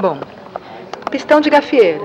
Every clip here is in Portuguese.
Bom, pistão de gafieira.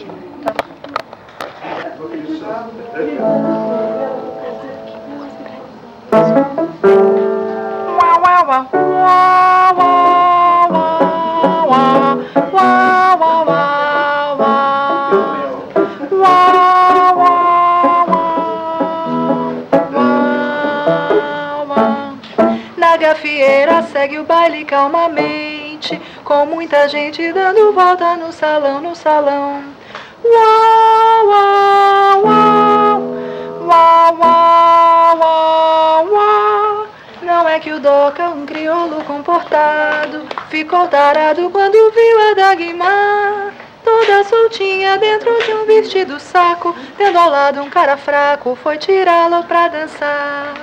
Na gafieira segue o baile calmamente, com muita gente dando volta no salão, no salão. Uau, uau, uau, uau, uau, uau, uau. Não é que o Doca, um crioulo comportado, ficou tarado quando viu a Dagmar toda soltinha dentro de um vestido saco, tendo ao lado um cara fraco, foi tirá-la pra dançar.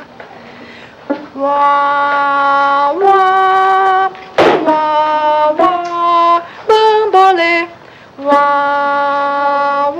Uau, uau, uau, uau, bambolê. Uau,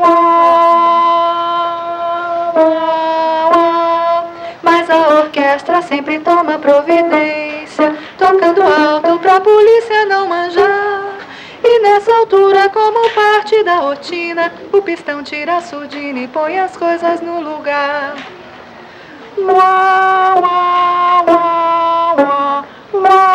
uau, uau, uau. Mas a orquestra sempre toma providência, tocando alto pra polícia não manjar. E nessa altura, como parte da rotina, o pistão tira a surdina e põe as coisas no lugar. Uau, uau, uau, uau, uau.